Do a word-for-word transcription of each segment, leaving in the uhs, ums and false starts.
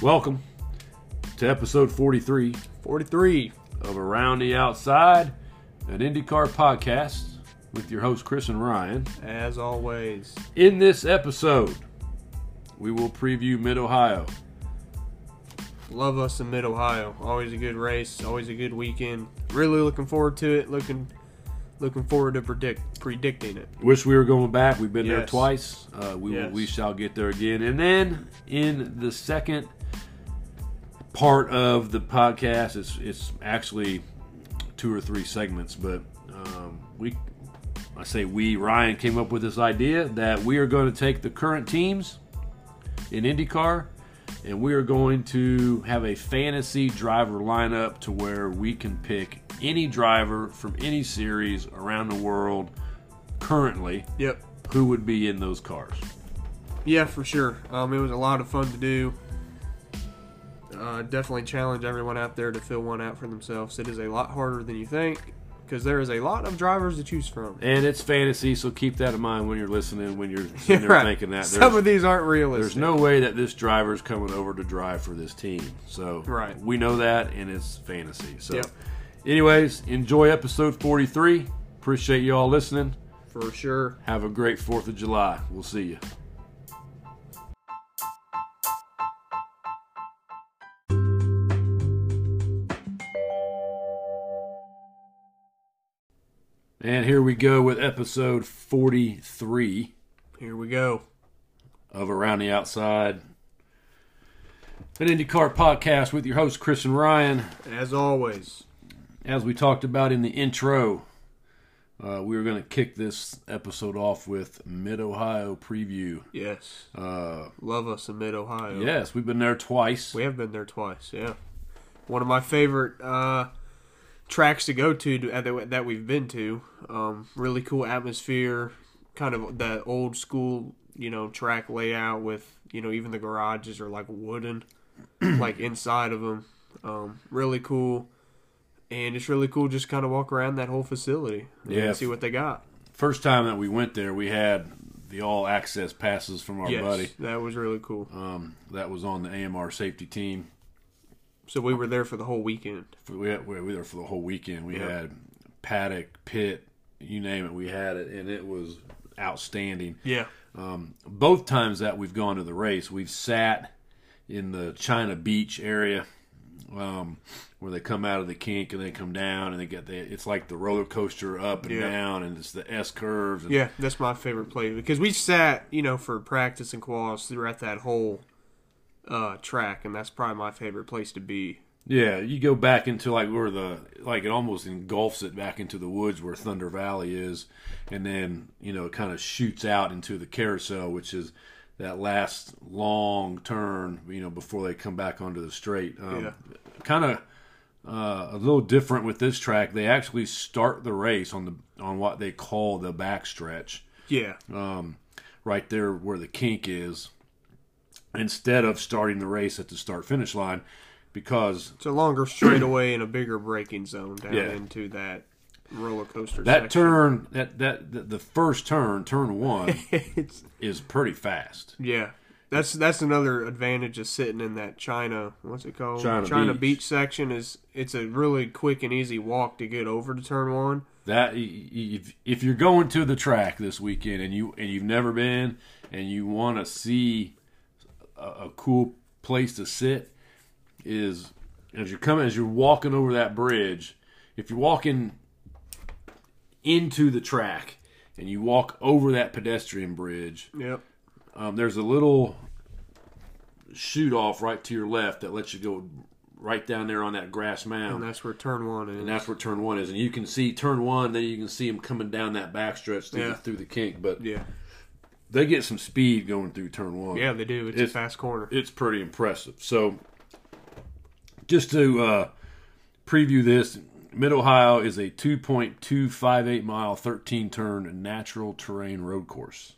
Welcome to episode forty-three forty-three of Around the Outside, an IndyCar podcast with your hosts Chris and Ryan. As always. In this episode, we will preview Mid-Ohio. Love us in Mid-Ohio. Always a good race. Always a good weekend. Really looking forward to it. Looking looking forward to predict predicting it. Wish we were going back. We've been there Yes. twice. Uh, we Yes. will, we shall get there again. And then in the second part of the podcast, it's it's actually two or three segments, but um, we I say we Ryan came up with this idea that we are going to take the current teams in IndyCar and we are going to have a fantasy driver lineup to where we can pick any driver from any series around the world currently Yep. who would be in those cars. Yeah, for sure. Um, it was a lot of fun to do. Uh, definitely challenge everyone out there to fill one out for themselves. It is a lot harder than you think because there is a lot of drivers to choose from. And it's fantasy, so keep that in mind when you're listening, when you're sitting there Right. thinking that. Some There's, of these aren't realistic. there's no way that this driver's coming over to drive for this team. So Right. we know that, and it's fantasy. So Yep. anyways, enjoy episode forty-three. Appreciate you all listening. For sure. Have a great fourth of July. We'll see you. And here we go with episode forty-three Here we go. of Around the Outside, an IndyCar podcast with your hosts Chris and Ryan. As always. As we talked about in the intro, uh, we were going to kick this episode off with Mid-Ohio preview. Yes. Uh, Love us in Mid-Ohio. yes, we've been there twice. We have been there twice, yeah. One of my favorite uh, tracks to go to that that we've been to. Um, really cool atmosphere, kind of that old school, you know, track layout with, you know, even the garages are like wooden, like inside of them. Um, really cool. And it's really cool just kind of walk around that whole facility and Yeah. see what they got. First time that we went there, we had the all-access passes from our yes, buddy. that was really cool. Um, that was on the A M R safety team. So we were there for the whole weekend. For, we, had, we were there for the whole weekend. We Yeah. had paddock, pit, you name it, we had it, and it was outstanding. Yeah. Um, both times that we've gone to the race, we've sat in the China Beach area, um, where they come out of the kink and they come down and they get the, it's like the roller coaster up and Yeah. down, and it's the S curves. And Yeah, that's my favorite place because we sat, you know, for practice and quals throughout that whole uh, track, and that's probably my favorite place to be. Yeah, you go back into like where the like it almost engulfs it back into the woods where Thunder Valley is, and then you know it kind of shoots out into the carousel, which is that last long turn, you know, before they come back onto the straight. Um, Yeah. Kind of uh, a little different with this track. They actually start the race on the on what they call the backstretch, Yeah, um, right there where the kink is, instead of starting the race at the start-finish line, because it's a longer straightaway and a bigger braking zone down Yeah. into that roller coaster. that section. turn, that, that the, the first turn, turn one, it's, is pretty fast. yeah, that's that's another advantage of sitting in that China. What's it called? China Beach. Beach section is it's a really quick and easy walk to get over to turn one. That if, if you're going to the track this weekend and you and you've never been and you want to see a, a cool place to sit, is as you're coming as you're walking over that bridge. If you're walking into the track and you walk over that pedestrian bridge, Yep. um, there's a little shoot off right to your left that lets you go right down there on that grass mound. And that's where turn one is. And that's where turn one is. And you can see turn one, then you can see them coming down that backstretch through, Yeah. the, through the kink. But yeah. they get some speed going through turn one. Yeah, they do. It's, It's- a fast corner. It's pretty impressive. So just to uh, preview this, Mid-Ohio is a two point two five eight mile, thirteen-turn natural terrain road course.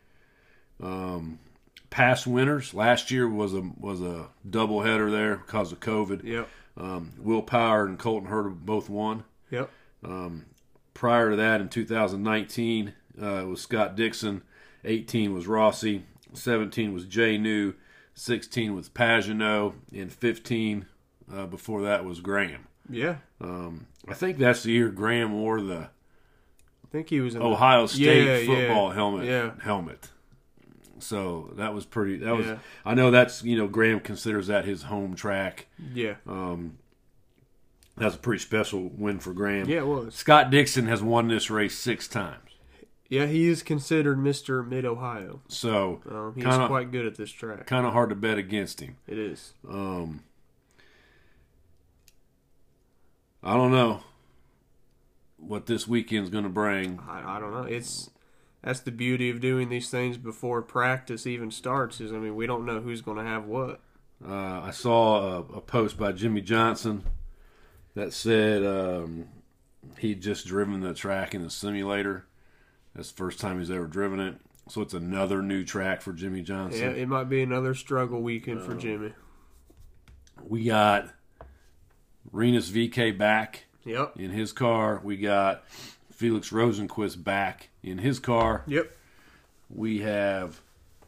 Um, past winners, last year was a was a doubleheader there because of COVID. Yep. Um, Will Power and Colton Herta both won. Yep. Um, prior to that, in two thousand nineteen, uh, it was Scott Dixon. eighteen was Rossi. seventeen was Jay New. sixteen was Pagenaud, and fifteen uh, before that was Graham. Yeah. Um, I think that's the year Graham wore the I think he was in Ohio the, State yeah, football yeah, helmet. Yeah. Helmet. So that was pretty. That was. Yeah. I know that's you know Graham considers that his home track. Yeah. Um, that's a pretty special win for Graham. Yeah, it was. Scott Dixon has won this race six times. Yeah, he is considered Mister Mid-Ohio. So um, he's kinda, quite good at this track. Kind of hard to bet against him. It is. Um, I don't know what this weekend's going to bring. I, I don't know. It's that's the beauty of doing these things before practice even starts. Is I mean, we don't know who's going to have what. Uh, I saw a, a post by Jimmy Johnson that said um, he'd just driven the track in the simulator. That's the first time he's ever driven it. So it's another new track for Jimmy Johnson. Yeah, it might be another struggle weekend uh, for Jimmy. We got Rinus V K back Yep. in his car. We got Felix Rosenquist back in his car. Yep. We have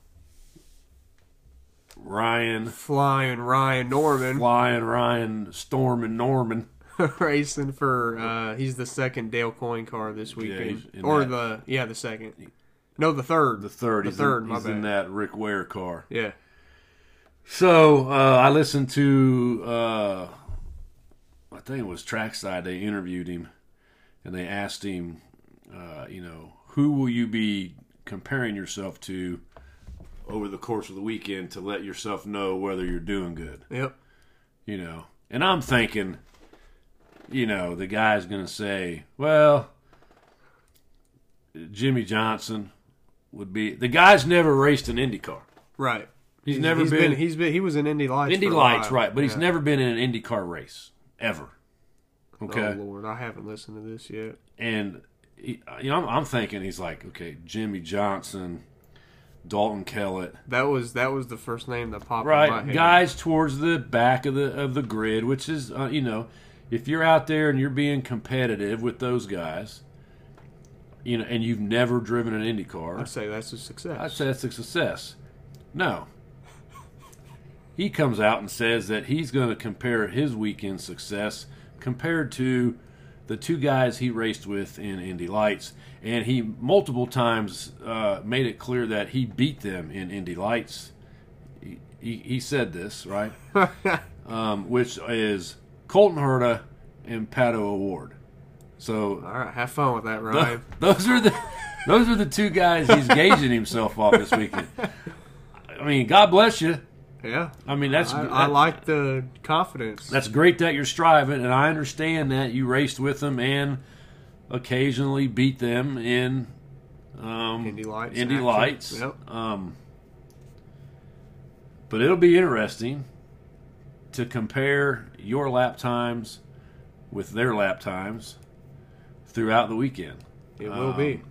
Ryan Flying Ryan Norman Flying Ryan Storm and Norman. racing for uh, he's the second Dale Coyne car this weekend, he's in or that- the yeah the second, no the third, The third. the he's third. in, my he's bad. in that Rick Ware car. Yeah. So uh, I listened to, uh, I think it was Trackside. They interviewed him, and they asked him, uh, you know, who will you be comparing yourself to over the course of the weekend to let yourself know whether you're doing good? Yep. You know, and I'm thinking, you know, the guy's going to say, well, Jimmy Johnson would be. The guy's never raced an Indy car. Right. He's, never he's been, been. He's been. He was in Indy Lights. Indy for a Lights, while. right? But he's Yeah. never been in an Indy car race ever. Okay, Oh Lord, I haven't listened to this yet. and he, you know, I'm, I'm thinking he's like, okay, Jimmy Johnson, Dalton Kellett, That was that was the first name that popped in my right? head. Guys towards the back of the of the grid, which is, uh, you know, if you're out there and you're being competitive with those guys, you know, and you've never driven an Indy car, I'd say that's a success. I'd say that's a success. No. He comes out and says that he's going to compare his weekend success compared to the two guys he raced with in Indy Lights. And he multiple times uh, made it clear that he beat them in Indy Lights. He, he, he said this, right? um, which is Colton Herta and Pato O'Ward. So All right, have fun with that, Ryan. those are the those are the two guys he's gauging himself off this weekend. I mean, God bless you. Yeah. I mean, that's I, that, I like the confidence. that's great that you're striving, and I understand that you raced with them and occasionally beat them in um, Indy Lights. Indy action. Lights. Yep. Um, but it'll be interesting to compare your lap times with their lap times throughout the weekend. It will Um, be.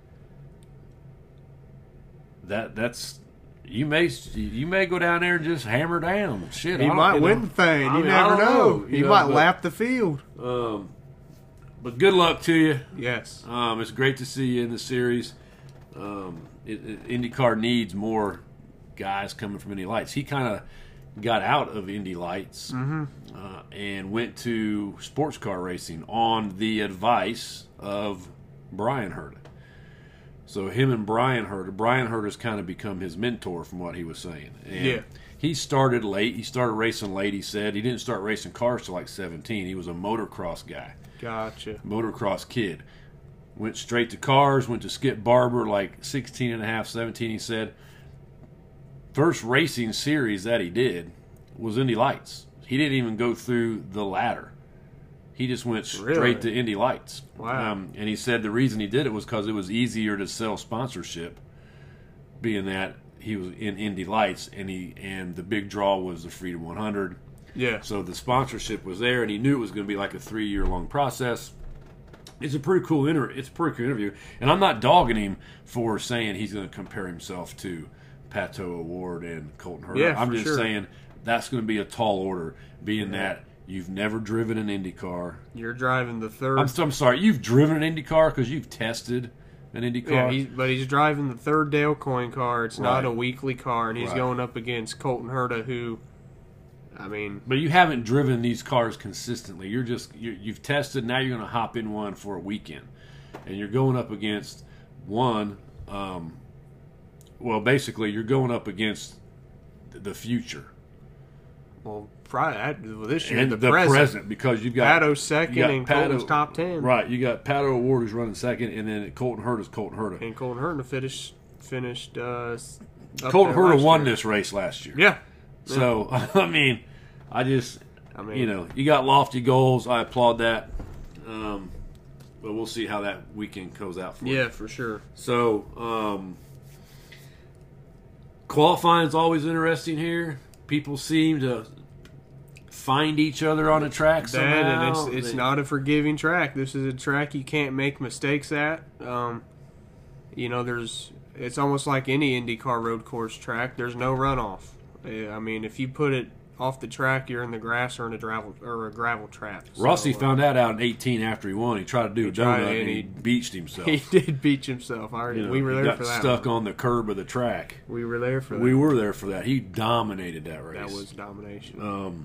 That that's you may you may go down there and just hammer down. Shit, He I don't- might you win know. the thing. I You mean, I never don't know. know, He you know, might but- lap the field. Um, but good luck to you. Yes. Um, it's great to see you in the series. Um, it, it, IndyCar needs more guys coming from Indy Lights. He kind of got out of Indy Lights Mm-hmm. uh, and went to sports car racing on the advice of Brian Herta. So him and Brian Herta, Brian Herta's kind of become his mentor from what he was saying. And Yeah. he started late. He started racing late, he said. He didn't start racing cars till like seventeen. He was a motocross guy. Gotcha. Motocross kid. Went straight to cars, went to Skip Barber like sixteen and a half, seventeen, he said. First racing series that he did was Indy Lights. He didn't even go through the ladder. He just went straight Really? to Indy Lights. Wow. Um, and he said the reason he did it was because it was easier to sell sponsorship, being that he was in Indy Lights, and he and the big draw was the Freedom one hundred. Yeah. So the sponsorship was there, and he knew it was going to be like a three-year-long process. It's a pretty cool inter- It's a pretty cool interview, and I'm not dogging him for saying he's going to compare himself to Pato O'Ward and Colton Herta. Yeah, I'm for just sure. saying that's going to be a tall order, being that you've never driven an Indy car. You're driving the third. I'm, I'm sorry, you've driven an Indy car because you've tested an Indy car? Yeah, he's, but he's driving the third Dale Coyne car. It's Right. not a weekly car, and he's Right. going up against Colton Herta, who, I mean, But you haven't driven these cars consistently. You're just you you've tested. Now you're going to hop in one for a weekend, and you're going up against one. Um, well, basically, you're going up against the future well, Friday, well, this year and the, the present. present, because you've got Pato's second you got and Pato- Colton's top ten. Right, you got Pato O'Ward who's running second, and then Colton Herta's Colton Herta. And Colton Herta finished finished. Uh, up Colton there Herta last won year. this race last year. Yeah, So I mean, I just I mean, you know you got lofty goals. I applaud that. Um, but we'll see how that weekend goes out for you. yeah, for sure. So, um, qualifying is always interesting here. People seem to find each other on a track That somehow. and it's it's They- not a forgiving track. This is a track you can't make mistakes at. Um, you know, there's it's almost like any IndyCar road course track. There's no runoff. Uh, I mean, if you put it off the track, you're in the grass or in a gravel or a gravel trap. So, Rossi uh, found that out in eighteen after he won. He tried to do a tried donut it, and and he he- beached himself. he did beach himself. I already, You know, we were he there got for that. stuck one. on the curb of the track. We were there for that. We were there for that. He dominated that race. That was domination. Um,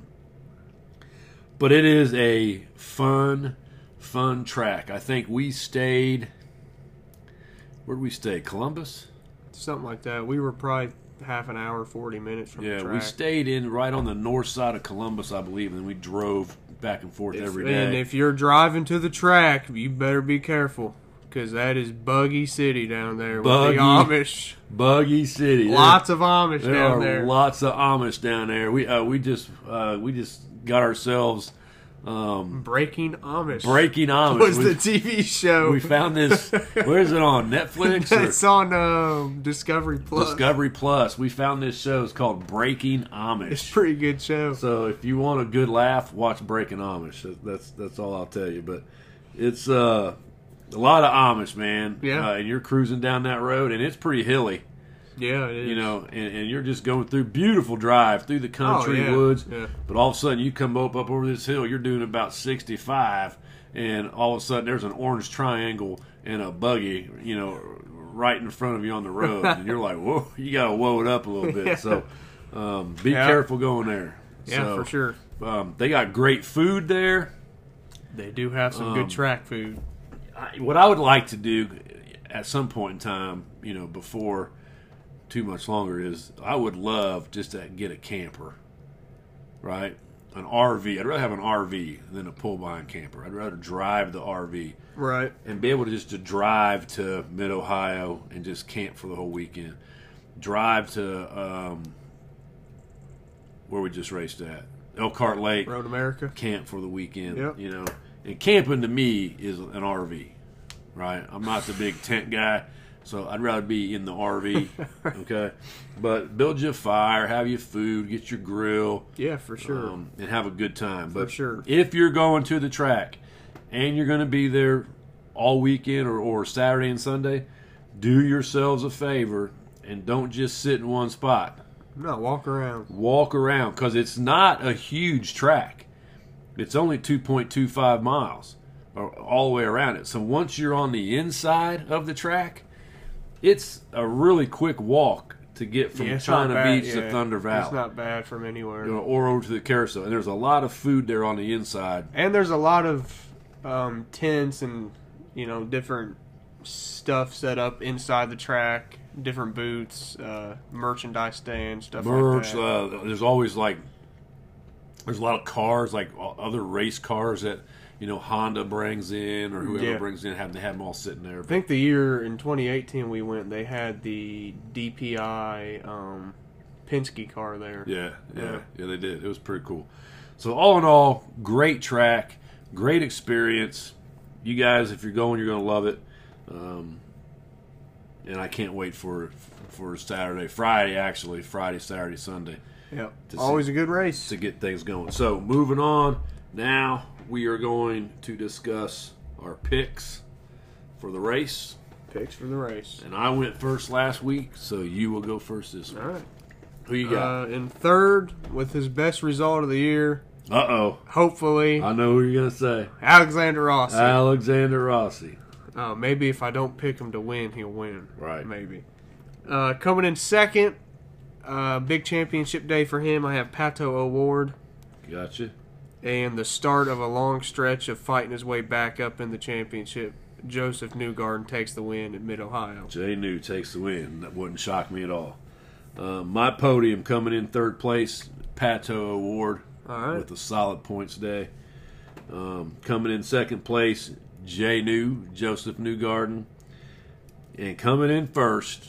but it is a fun, fun track. I think we stayed. Where did we stay? Columbus. Something like that. We were probably half an hour, forty minutes from the Yeah, track. we stayed in right on the north side of Columbus, I believe, and we drove back and forth If- every day. And if you're driving to the track, you better be careful, because that is Buggy City down there with Buggy. the Amish. Buggy City. Lots of Amish there, there down are there. lots of Amish down there. We uh, we just uh, we just got ourselves um, Breaking Amish Breaking Amish. was we, the T V show. we found this. Where is it on? Netflix or It's on um, Discovery Plus. Discovery Plus? We found this show. It's called Breaking Amish. It's a pretty good show. So if you want a good laugh, watch Breaking Amish. That's that's all I'll tell you. But it's uh, a lot of Amish, man. Yeah. Uh, and you're cruising down that road, and it's pretty hilly. Yeah, it is. You know, and, and you're just going through beautiful drive through the country Oh, yeah. woods. Yeah. But all of a sudden, you come up up over this hill. You're doing about sixty-five, and all of a sudden, there's an orange triangle and a buggy. You know, right in front of you on the road, and you're like, "Whoa!" You got to whoa it up a little bit. Yeah. So, um, be Yeah. careful going there. Yeah, So, for sure. Um, they got great food there. They do have some Um, good track food. I, what I would like to do at some point in time, you know, before too much longer, is I would love just to get a camper, right? An R V. I'd rather have an R V than a pull-behind camper. I'd rather drive the R V Right. and be able to just to drive to Mid-Ohio and just camp for the whole weekend. Drive to um, where we just raced at, Elkhart Lake. Road America. Camp for the weekend. Yep. You know, and camping to me is an R V, right? I'm not the big tent guy, so I'd rather be in the R V. Okay, but build your fire, have your food, get your grill, Yeah, for sure. um, and have a good time. For But sure. if you're going to the track and you're going to be there all weekend or, or Saturday and Sunday, do yourselves a favor and don't just sit in one spot. No, walk around. Walk around, because it's not a huge track. It's only two point two five miles or all the way around it. So once you're on the inside of the track, it's a really quick walk to get from Yeah, it's not China bad, Beach yeah. to Thunder Valley. It's not bad from anywhere. You know, or over to the carousel. And there's a lot of food there on the inside. And there's a lot of um, tents and, you know, different stuff set up inside the track, different booths, uh, merchandise stands, stuff Merch, like that. uh, there's always like, there's a lot of cars, like other race cars that, you know, Honda brings in or whoever Yeah. brings in, have, they have them all sitting there. I think the year in twenty eighteen we went, they had the D P I um, Penske car there. Yeah, yeah, Yeah. yeah, they did. It was pretty cool. So all in all, great track, great experience. You guys, if you're going, you're going to love it. Um, and I can't wait for for Saturday, Friday actually, Friday, Saturday, Sunday Yep. To Always see- a good race. to get things going. So moving on, now we are going to discuss our picks for the race. Picks for the race. And I went first last week, so you will go first this week. All right. Who you got? Uh, in third, with his best result of the year, Uh oh, hopefully, I know who you're gonna say. Alexander Rossi. Alexander Rossi. Uh, maybe if I don't pick him to win, he'll win. Right. Maybe. Uh, coming in second, uh, big championship day for him. I have Pato O'Ward. Gotcha. And the start of a long stretch of fighting his way back up in the championship. Joseph Newgarden takes the win at Mid-Ohio. Jay New takes the win. That wouldn't shock me at all. Uh, my podium coming in third place, Pato O'Ward All right. with a solid points day. Um, coming in second place, Jay New, Joseph Newgarden. And coming in first,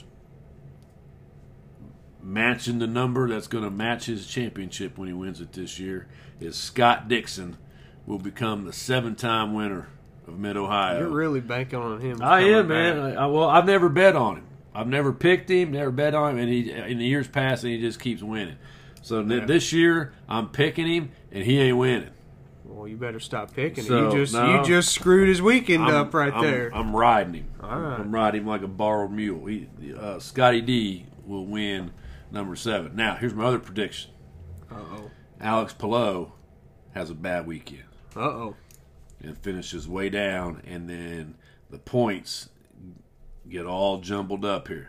matching the number that's going to match his championship when he wins it this year, is Scott Dixon, will become the seven-time winner of Mid-Ohio. You're really banking on him. I coming am, man. back. I, I, well, I've never bet on him. I've never picked him, never bet on him, and he in the years past, and he just keeps winning. So th- Yeah. this year, I'm picking him, and he ain't winning. Well, you better stop picking. So, it. You just no. you just screwed his weekend I'm, up right I'm, there. I'm riding him. All right. I'm riding him like a borrowed mule. He, uh, Scotty D will win number seven. Now, here's my other prediction. Uh oh. Alex Palou has a bad weekend. Uh oh. And finishes way down, and then the points get all jumbled up here.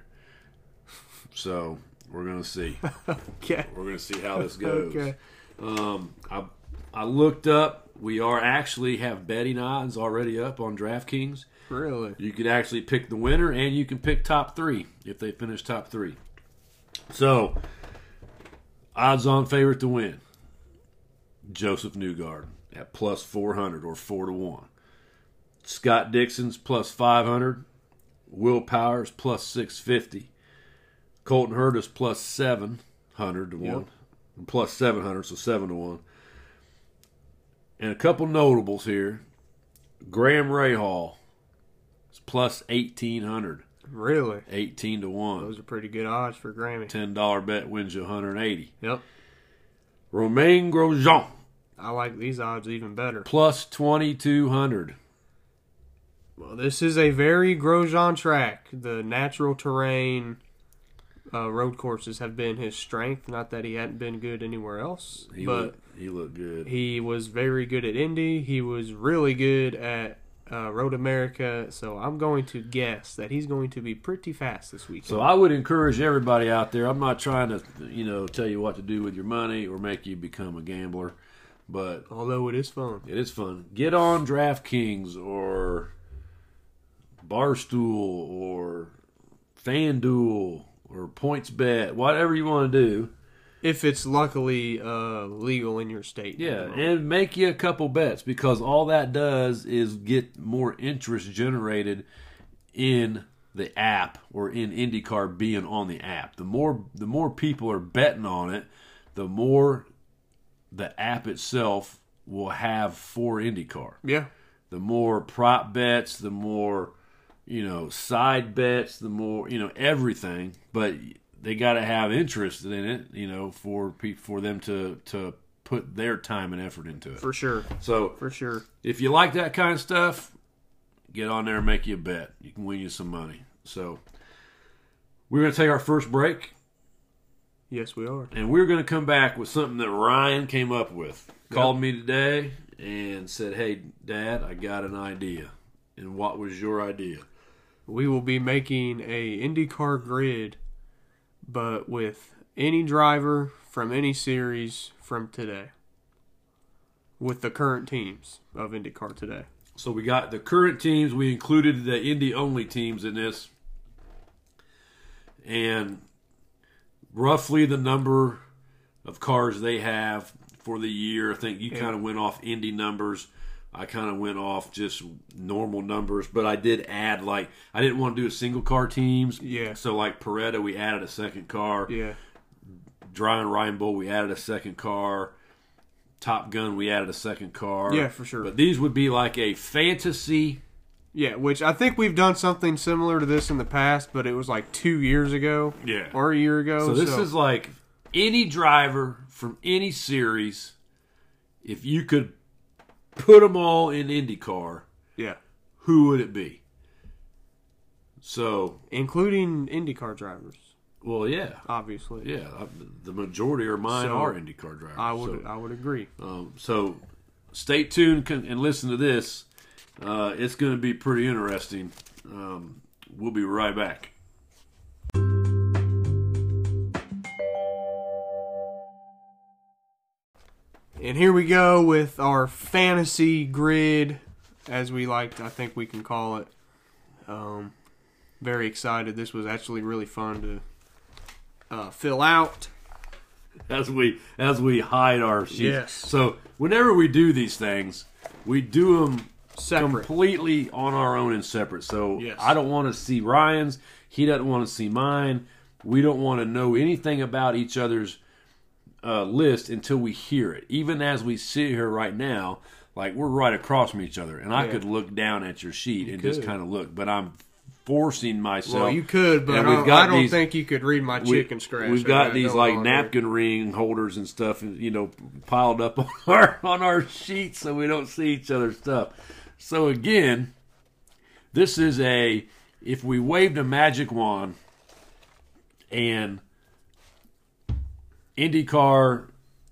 So we're gonna see. Okay. We're gonna see how this goes. Okay. Um, I I looked up. We are actually have betting odds already up on DraftKings. Really? You can actually pick the winner, and you can pick top three if they finish top three. So odds-on favorite to win, Joseph Newgarden at plus four hundred or four to one. Scott Dixon's plus five hundred. Will Powers plus six fifty. Colton Hurtis plus seven hundred to one. Yep. Plus seven hundred, so seven to one. And a couple notables here. Graham Rahal is plus eighteen hundred. Really? eighteen to one. Those are pretty good odds for Grammy. ten dollar bet wins you one hundred eighty. Yep. Romain Grosjean I like these odds even better. plus twenty-two hundred. Well, this is a very Grosjean track. The natural terrain uh, road courses have been his strength. Not that he hadn't been good anywhere else, He but looked, he looked good. he was very good at Indy. He was really good at uh, Road America. So I'm going to guess that he's going to be pretty fast this weekend. So I would encourage everybody out there. I'm not trying to, you know, tell you what to do with your money or make you become a gambler, but Although it is fun. it is fun. Get on DraftKings or Barstool or FanDuel or PointsBet, whatever you want to do. If it's luckily uh, legal in your state. Yeah, and make you a couple bets, because all that does is get more interest generated in the app or in IndyCar being on the app. The more the more people are betting on it, the more the app itself will have for IndyCar. Yeah. The more prop bets, the more, you know, side bets, the more, you know, everything. But they got to have interest in it, you know, for pe- for them to, to put their time and effort into it. For sure. So For sure. if you like that kind of stuff, get on there and make you a bet. You can win you some money. So we're going to take our first break, Yes, we are. and we're going to come back with something that Ryan came up with. Called me today and said, "Hey, Dad, I got an idea." And what was your idea? We will be making a IndyCar grid, but with any driver from any series from today. With the current teams of IndyCar today. So we got the current teams. We included the Indy-only teams in this. And roughly the number of cars they have for the year. I think you Yeah. kind of went off Indy numbers. I kind of went off just normal numbers. But I did add, like, I didn't want to do a single-car teams. Yeah. So, like, Peretta, we added a second car. Yeah. Dry and Ryan Bull, we added a second car. Top Gun, we added a second car. Yeah, for sure. But these would be like a fantasy. Yeah, which I think we've done something similar to this in the past, but it was like two years ago. Yeah. Or a year ago. So this is like any driver from any series. If you could put them all in IndyCar, Yeah. who would it be? So, Including IndyCar drivers, well, yeah. obviously. Yeah, I- the majority of mine So, are IndyCar drivers. I would So, I would agree. um, so stay tuned con- and listen to this. Uh, it's going to be pretty interesting. Um, we'll be right back. And here we go with our fantasy grid, as we like, I think we can call it. Um, very excited. This was actually really fun to uh, fill out. As we as we hide our sheets. Yes. So whenever we do these things, we do them Separate. completely on our own and separate. So Yes. I don't want to see Ryan's. He doesn't want to see mine. We don't want to know anything about each other's uh, list until we hear it. Even as we sit here right now, like we're right across from each other, and I Yeah. could look down at your sheet You and could. just kind of look. But I'm forcing myself. Well, you could, but And I we've don't, got I don't these- think you could read my we- chicken scratch. We've I got got these going like on there. napkin ring holders and stuff, you know, piled up on our on our sheets so we don't see each other's stuff. So again, this is a if we waved a magic wand and IndyCar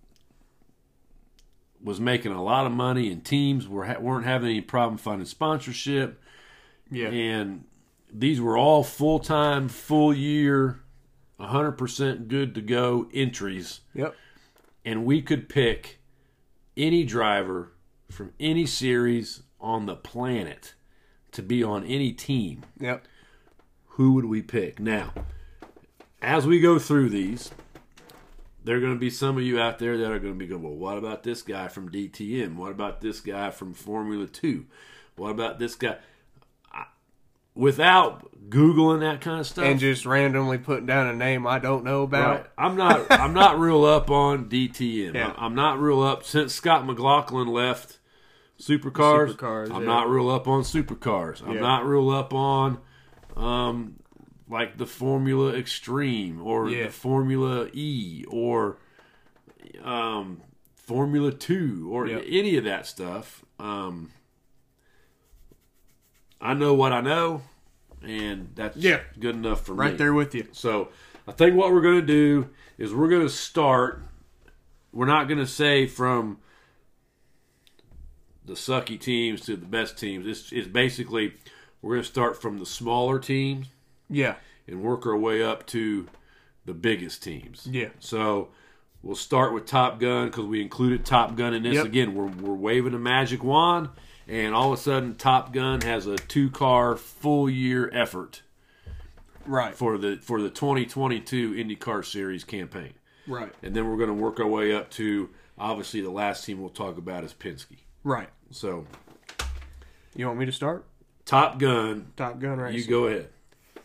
was making a lot of money and teams were weren't having any problem finding sponsorship, Yeah. and these were all full-time, full-year, one hundred percent good-to-go entries. Yep. And we could pick any driver from any series on the planet to be on any team. Yep. Who would we pick? Now, as we go through these, there are going to be some of you out there that are going to be going, well, what about this guy from D T M? What about this guy from Formula two? What about this guy? Without Googling that kind of stuff. And just randomly putting down a name I don't know about. Right. I'm not I'm not real up on D T M. Yeah. I'm not real up since Scott McLaughlin left Supercars. Supercars, I'm yeah. not real up on Supercars. I'm Yeah. not real up on um like the Formula Extreme or Yeah. the Formula E or um Formula two or Yep. any of that stuff. Um I know what I know, and that's Yeah. good enough for me. Right there with you. So I think what we're going to do is we're going to start. We're not going to say from the sucky teams to the best teams. It's, it's basically we're going to start from the smaller teams Yeah. and work our way up to the biggest teams. Yeah. So we'll start with Top Gun because we included Top Gun in this. Yep. Again, we're, we're waving a magic wand, and all of a sudden Top Gun has a two-car full-year effort Right. for the for the twenty twenty-two IndyCar Series campaign. Right. And then we're going to work our way up to, obviously, the last team we'll talk about is Penske. Right. So, You want me to start? Top Gun, Top Gun Racing. you go ahead.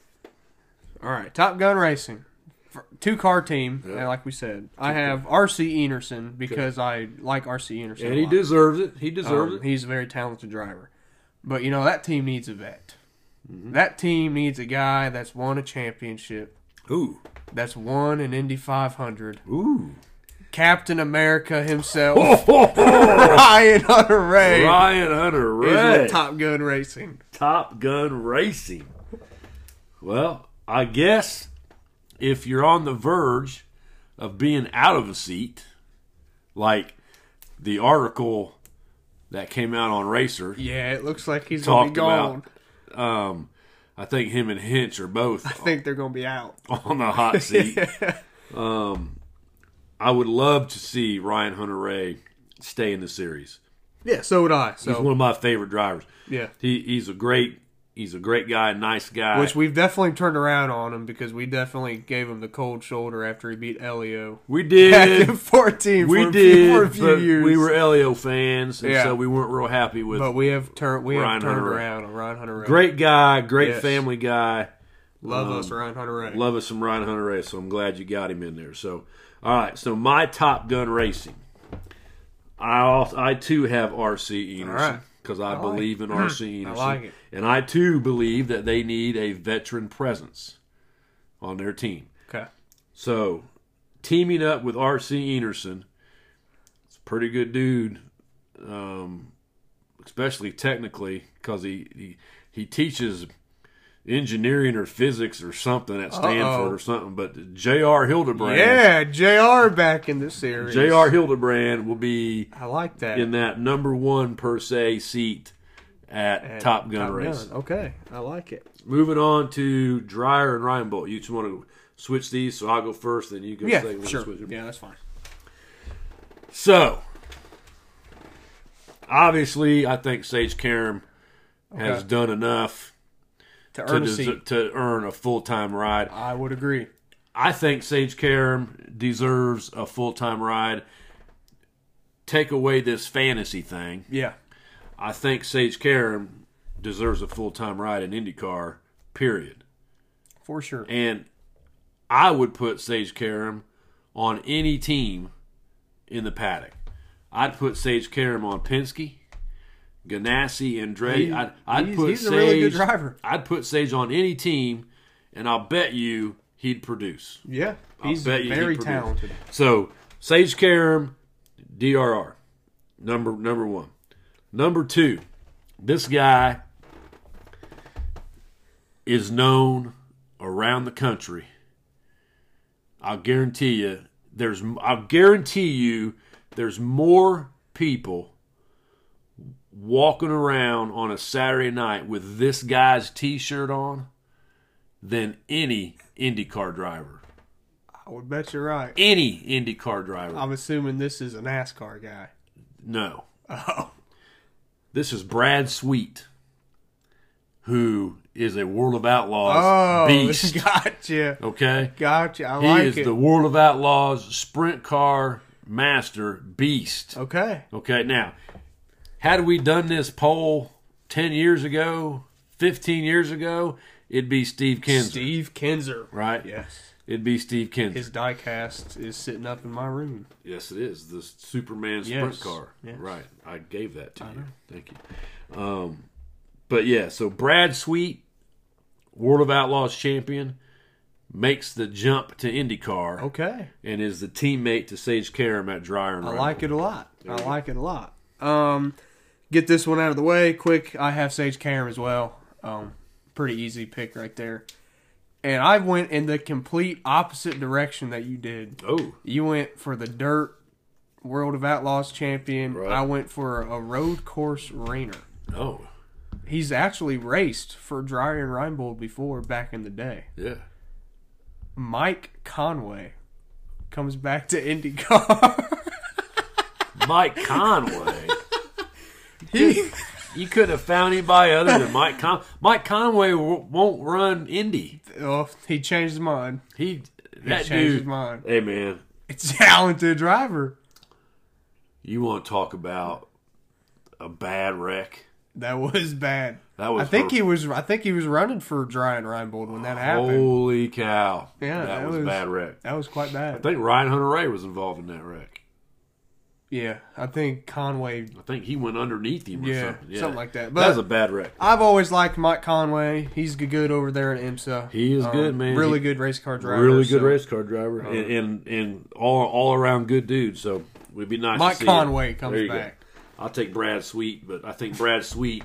All right. Top Gun Racing. Two car team, Yeah. and like we said. I have R C Enerson because I like R C Enerson. And a he lot. deserves it. He deserves Um, it. He's a very talented driver. But, you know, that team needs a vet. Mm-hmm. That team needs a guy that's won a championship, Ooh. that's won an Indy five hundred. Ooh. Captain America himself, Ryan Hunter-Reay, Ryan Hunter is Ray. with Top Gun Racing. Top Gun Racing. Well, I guess if you're on the verge of being out of a seat, like the article that came out on Racer Yeah, it looks like he's going to talked be gone. about, um, I think him and Hinch are both I think they're going to be out. on the hot seat. um, I would love to see Ryan Hunter-Reay stay in the series. Yeah, so would I. He's So one of my favorite drivers. yeah, He he's a great he's a great guy, nice guy. which we've definitely turned around on him because we definitely gave him the cold shoulder after he beat Elio. we Back did. in fourteen, We for, did, for a few but years. we were Elio fans, and Yeah. so we weren't real happy with. but we have turned we Ryan have turned Hunter-Reay. around on Ryan Hunter-Reay. Great guy, great Yes. family guy. love um, us, Ryan Hunter-Reay. Love us some Ryan Hunter-Reay, so I'm glad you got him in there. So, all right, so my Top Gun Racing. I also, I too have R C All Enerson right. because I, I like believe in R C I Enerson, like it. and I too believe that they need a veteran presence on their team. Okay. So, teaming up with R C Enerson, it's a pretty good dude, um, especially technically because he, he he teaches engineering or physics or something at Stanford Uh-oh. or something. But J R Hildebrand, Yeah, J R back in the series. J R Hildebrand will be I like that. in that number one per se seat at, At Top Gun Top race. Gun. Okay, I like it. Moving on to Dreyer and Reinbold. You just want to switch these, so I'll go first, then you go Yeah, second. sure. Switch them. Yeah, that's fine. So, obviously, I think Sage Karam has Okay. done enough To to, earn a des- seat, to earn a full-time ride. I would agree. I think Sage Karam deserves a full-time ride. Take away this fantasy thing. Yeah. I think Sage Karam deserves a full-time ride in IndyCar, period. For sure. And I would put Sage Karam on any team in the paddock. I'd put Sage Karam on Penske, Ganassi, Andretti. He- I'd, I'd he's- put he's Sage, a really good driver. I'd put Sage on any team, and I'll bet you he'd produce. Yeah, I'll he's bet you very he'd produce. talented. So Sage Karam, D R R, number number one. Number two, this guy is known around the country. I'll guarantee you, there's. I'll guarantee you, there's more people walking around on a Saturday night with this guy's T-shirt on than any IndyCar driver. I would bet you're right. Any IndyCar driver. I'm assuming this is a NASCAR guy. No. Oh, This is Brad Sweet, who is a World of Outlaws oh, beast. gotcha, Okay? gotcha. I He like is it. the World of Outlaws sprint car master beast. Okay, Okay, now, had we done this poll ten years ago, fifteen years ago, it'd be Steve Kinser. Steve Kinser. Right? Yes, It'd be Steve Kinser. his diecast is sitting up in my room. Yes, it is. The Superman sprint Yes. car. Yes. Right. I gave that to I you. know. Thank you. Um, but yeah, so Brad Sweet, World of Outlaws champion, makes the jump to IndyCar Okay, and is the teammate to Sage Karam at Dreyer and I Reinbold. like it a lot. There I you go. like it a lot. Um, get this one out of the way quick. I have Sage Karam as well. Um, pretty easy pick right there. And I went in the complete opposite direction that you did. Oh, You went for the dirt World of Outlaws champion. Right. I went for a road course Rainer. oh, He's actually raced for Dreyer and Reinbold before back in the day. yeah. Mike Conway comes back to IndyCar. Mike Conway. he, You couldn't have found anybody other than Mike Con. Mike Conway w- won't run Indy. oh, he changed his mind. He He that changed dude. his mind. Hey man, It's a talented driver. you want to talk about a bad wreck? That was bad. That was I think her- he was. I think he was running for Dreyer and Reinbold when that happened. Holy cow! Yeah, that, that was, a was- bad wreck. That was quite bad. I think Ryan Hunter-Ray was involved in that wreck. Yeah, I think Conway. I think he went underneath him or Yeah, something. Yeah, something like that. that But was a bad wreck. I've always liked Mike Conway. He's g- good over there at IMSA. He is good, man. Really He- good race car driver. Really good so- race car driver, and, and and all all around good dude. So we'd be nice. Mike to see Conway him. comes There you back. Go. I'll take Brad Sweet, but I think Brad Sweet.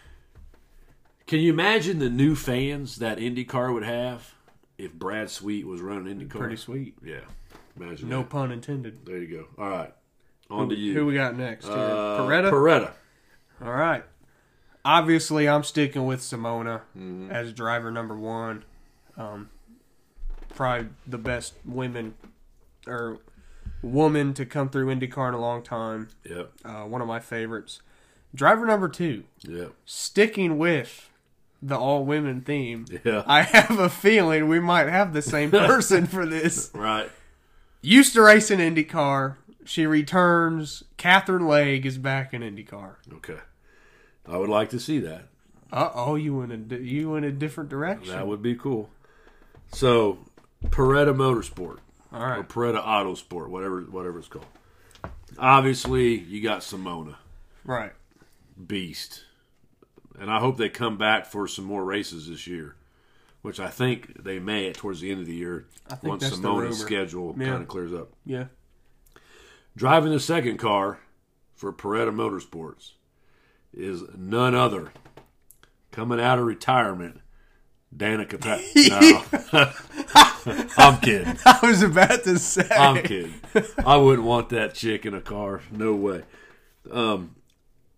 Can you imagine the new fans that IndyCar would have if Brad Sweet was running IndyCar? Pretty sweet. Yeah, imagine. No that. pun intended. There you go. All right, on to you. Who we got next? Here? Uh, Peretta? Peretta. All right. Obviously, I'm sticking with Simona Mm-hmm. as driver number one. Um, probably the best women or woman to come through IndyCar in a long time. Yep. Uh, one of my favorites. Driver number two, Yep. sticking with the all women theme. Yeah. I have a feeling we might have the same person for this. Right. Used to race in IndyCar. She returns. Catherine Legge is back in IndyCar. Okay. I would like to see that. Uh oh, you went a di- you went a different direction. That would be cool. So, Peretta Motorsport. All Or right. Peretta Autosport, whatever whatever it's called. Obviously, you got Simona, Right. beast, and I hope they come back for some more races this year, which I think they may at towards the end of the year I think once that's the rumor. Simona's schedule Yeah. kind of clears up. Yeah. Driving the second car for Peretta Motorsports is none other, coming out of retirement, Danica Patrick. No, I'm kidding. I was about to say. I'm kidding. I wouldn't want that chick in a car. No way. Um,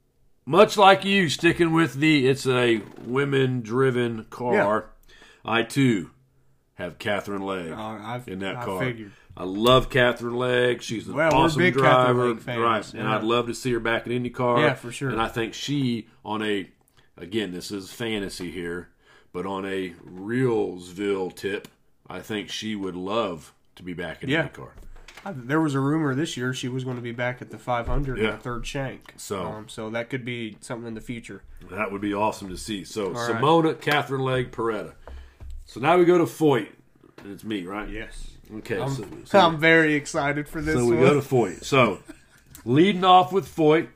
much like you, sticking with the it's a women-driven car. Yeah. I too have Catherine Legg Uh, I've, in that I car. figured. I love Catherine Legg. She's an Well, we're awesome big Catherine driver, Legg fans, right? And yeah. I'd love to see her back in IndyCar. Yeah, for sure. And I think she, on a, again, this is fantasy here, but on a Realsville tip, I think she would love to be back in Yeah. IndyCar. I- There was a rumor this year she was going to be back at the five hundred Yeah. in the third shank. So- um, so that could be something in the future. That would be awesome to see. So right. Simona, Catherine Legg, Peretta. So now we go to Foyt, and it's me, right? Yes. Okay. I'm, so, so, I'm very excited for this so we one. go to Foyt. So leading off with Foyt,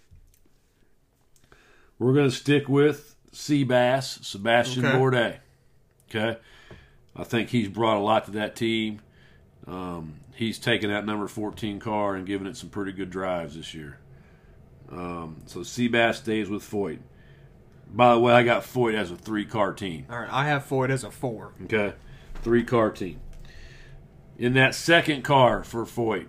we're going to stick with Seabass, Sebastian Okay. Bourdais. Okay. I think he's brought a lot to that team. Um, he's taken that number fourteen car and given it some pretty good drives this year. Um, so Seabass stays with Foyt. By the way, I got Foyt as a three-car team. All right, I have Foyt as a four. Okay, three-car team. In that second car for Foyt,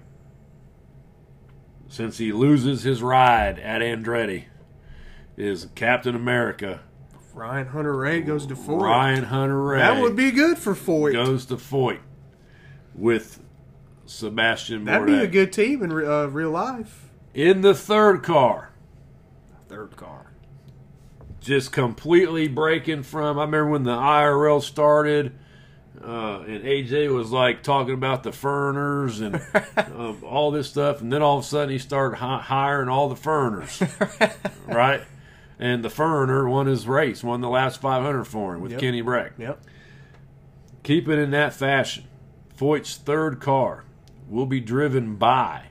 since he loses his ride at Andretti, is Captain America. Ryan Hunter-Ray goes to Foyt. Ryan Hunter-Ray. That would be good for Foyt. goes to Foyt with Sebastian That'd Bourdais. be a good team in re- uh, real life. In the third car, Third car. just completely breaking from. I remember when the I R L started, uh, and A J was like talking about the Ferners and um, all this stuff, and then all of a sudden he started hi- hiring all the Ferners, right? And the Ferner won his race, won the last five hundred for him with Yep. Kenny Brack. Yep. Keep it in that fashion. Foyt's third car will be driven by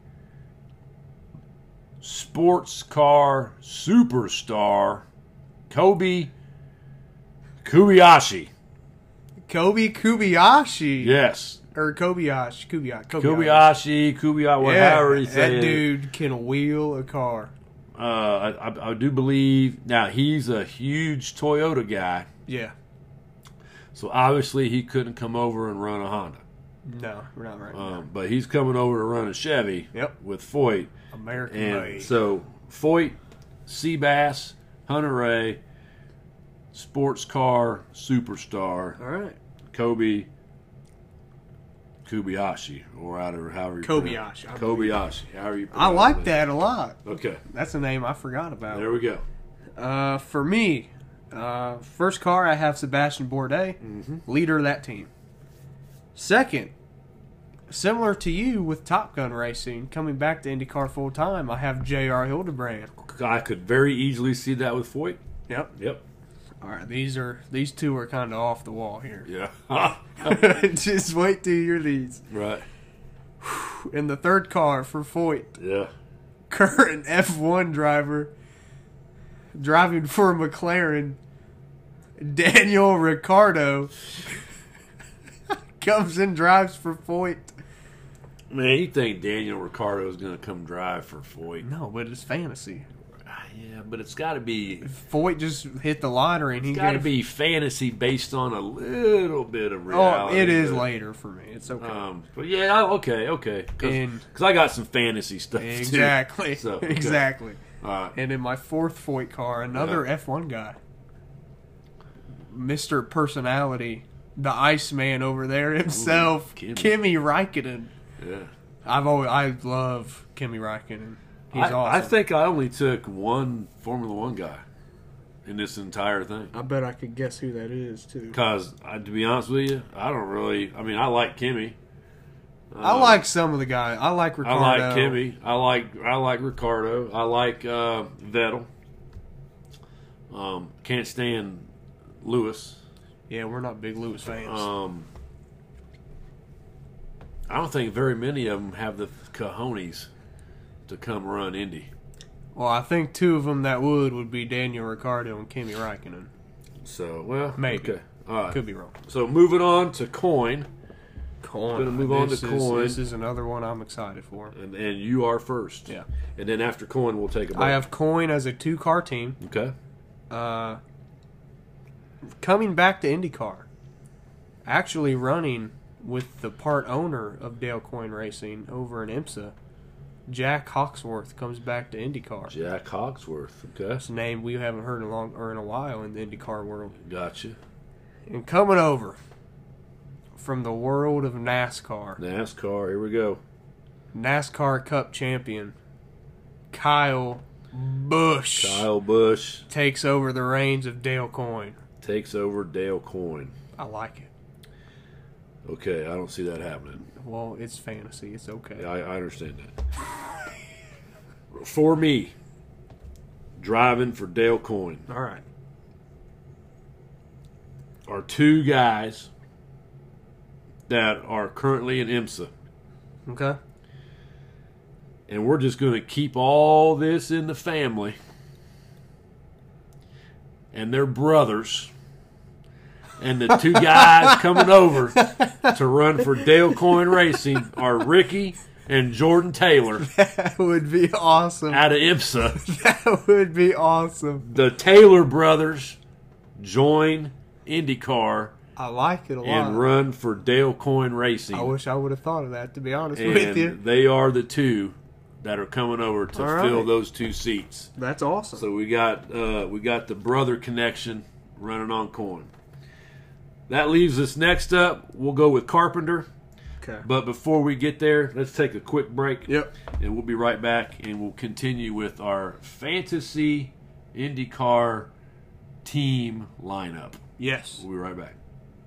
sports car superstar Kobe Kobayashi. Kobe Kobayashi. Yes. Or Kobayashi. Kobayashi. Kobayashi, Kobayashi, Yeah, however you say that it. dude can wheel a car. Uh, I, I, I do believe, now he's a huge Toyota guy, Yeah. so obviously he couldn't come over and run a Honda. No, we're not right. Um, but he's coming over to run a Chevy Yep. with Foyt. American And made. so Foyt, Seabass, Hunter-Ray, sports car superstar, All right. Kobe Kobayashi, or however however you pronounce Kobayashi. it. Kobayashi. However you I pronounce like it. that a lot. Okay, That's a name I forgot about. there we go. Uh, for me, uh, first car I have Sebastian Bourdais, Mm-hmm. leader of that team. Second, similar to you with Top Gun racing, coming back to IndyCar full time, I have J R Hildebrand. I could very easily see that with Foyt. Yep. Yep. All right, these are these two are kind of off the wall here. Yeah. Just wait till you hear these. Right. In the third car for Foyt, Yeah. current F one driver, driving for McLaren, Daniel Ricciardo, comes and drives for Foyt. Man, you think Daniel Ricciardo is going to come drive for Foyt? No, but it's fantasy. Yeah, but it's got to be. Foyt just hit the lottery and he It's got to gave- be fantasy based on a little bit of Oh, reality. it is but, later for me. It's okay. Um, but yeah, I- okay, okay. And- Because I got some fantasy stuff too. exactly. So, okay. Exactly. All right. And in my fourth Foyt car, another Yeah. F one guy, Mister Personality, the Iceman over there himself, Kimi. Kimi Räikkönen. Yeah. I've always I love Kimi Räikkönen. He's I, awesome. I think I only took one Formula One guy in this entire thing. I bet I could guess who that is too. Because, to be honest with you, I don't really. I mean, I like Kimmy. I like some of the guys. I like I Ricardo. like Kimmy. I like I like Ricardo. I like uh, Vettel. Um, can't stand Lewis. Yeah, we're not big Lewis fans. Um, I don't think very many of them have the cojones to come run Indy. well, I think two of them that would would be Daniel Ricciardo and Kimi Räikkönen. So, well, Maybe. Okay. All right. Could be wrong. So, moving on to Coin. Coin. Gonna move on this to is, Coin. This is another one I'm excited for. And, and you are first. Yeah. And then after Coin, we'll take a break. I have Coin as a two-car team. Okay. Uh, coming back to IndyCar. Actually running with the part owner of Dale Coyne Racing over in IMSA. Jack Hawksworth comes back to IndyCar. Jack Hawksworth. Okay. That's a name we haven't heard in a long or in a while in the IndyCar world. Gotcha. And coming over from the world of NASCAR, NASCAR. Here we go. NASCAR Cup champion Kyle Busch. Kyle Busch takes over the reins of Dale Coyne. Takes over Dale Coyne. I like it. Okay, I don't see that happening. Well, it's fantasy. It's okay. I, I understand that. For me, driving for Dale Coyne All right. are two guys that are currently in IMSA. Okay. And we're just going to keep all this in the family. And they're brothers. And the two guys coming over to run for Dale Coyne Racing are Ricky and Jordan Taylor. That would be awesome. Out of IMSA. That would be awesome. The Taylor brothers join IndyCar I like it a lot. and run for Dale Coyne Racing. I wish I would have thought of that, to be honest and with you. they are the two that are coming over to All fill right. those two seats. That's awesome. So we got uh, we got the brother connection running on Coyne. That leaves us next up. We'll go with Carpenter. Okay. But before we get there, let's take a quick break. Yep. And we'll be right back, and we'll continue with our fantasy IndyCar team lineup. Yes. We'll be right back.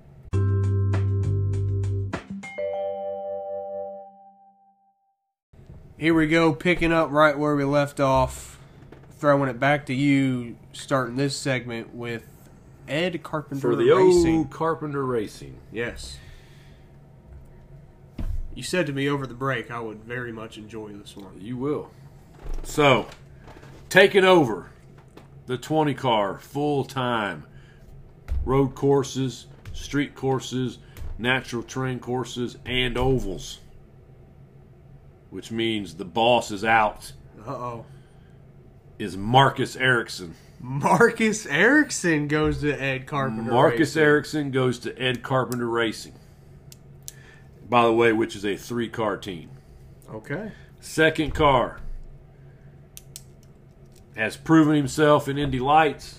Here we go, picking up right where we left off. Throwing it back to you, starting this segment with Ed Carpenter For the Racing. old Carpenter Racing. Yes. You said to me over the break I would very much enjoy this one. You will. So, taking over the twenty car full time road courses, street courses, natural terrain courses, and ovals. Which means the boss is out. Uh-oh. Is Marcus Ericsson. Marcus Ericsson goes to Ed Carpenter Marcus Racing. Ericsson goes to Ed Carpenter Racing. By the way, which is a three car team. Okay. Second car has proven himself in Indy Lights.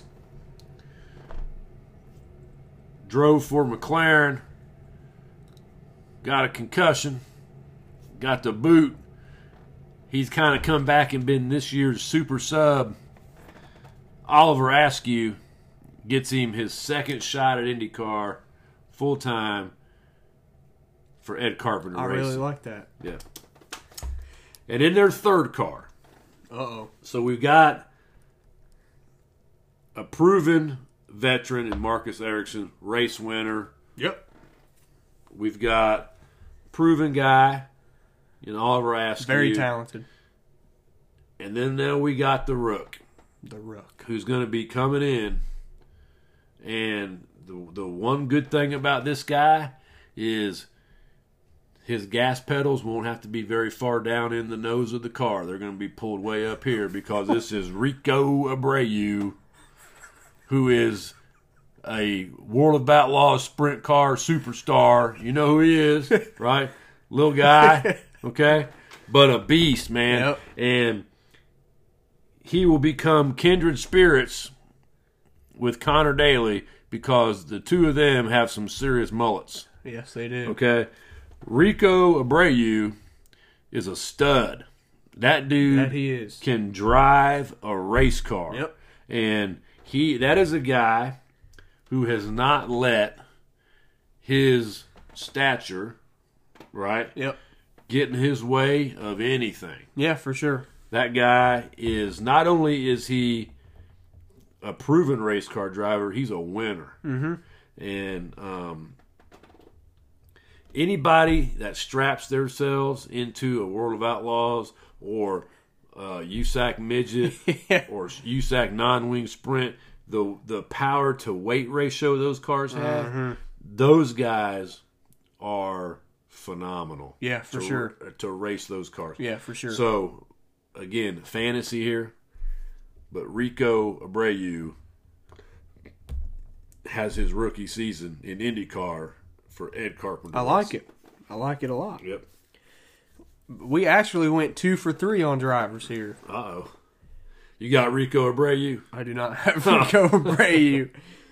Drove for McLaren. Got a concussion. Got the boot. He's kind of come back and been this year's super sub. Oliver Askew gets him his second shot at IndyCar full time for Ed Carpenter I Racing. really like that. Yeah. And in their third car. Uh-oh. So we've got a proven veteran in Marcus Ericsson, race winner. Yep. We've got proven guy in Oliver Askew. Very talented. And then now we got the Rook, The Rook. who's going to be coming in. And the the one good thing about this guy is his gas pedals won't have to be very far down in the nose of the car. They're going to be pulled way up here because this is Rico Abreu, who is a World of Outlaws sprint car superstar. You know who he is, right? Little guy, okay? But a beast, man. Yep. And he will become kindred spirits with Connor Daly because the two of them have some serious mullets. Yes, they do. Okay? Rico Abreu is a stud. That dude That he is. can drive a race car. Yep. And he that is a guy who has not let his stature, right, Yep. get in his way of anything. Yeah, for sure. That guy is, not only is he a proven race car driver, he's a winner. Mm-hmm. And um, anybody that straps themselves into a World of Outlaws or uh, U S A C midget Yeah. or U S A C non-wing sprint, the the power to weight ratio those cars have, Mm-hmm. those guys are phenomenal. Yeah, for to, sure. To race those cars. Yeah, for sure. So, again, fantasy here, but Rico Abreu has his rookie season in IndyCar for Ed Carpenter. I like it. I like it a lot. Yep. We actually went two for three on drivers here. Uh oh. You got Rico Abreu. I do not have Rico Abreu.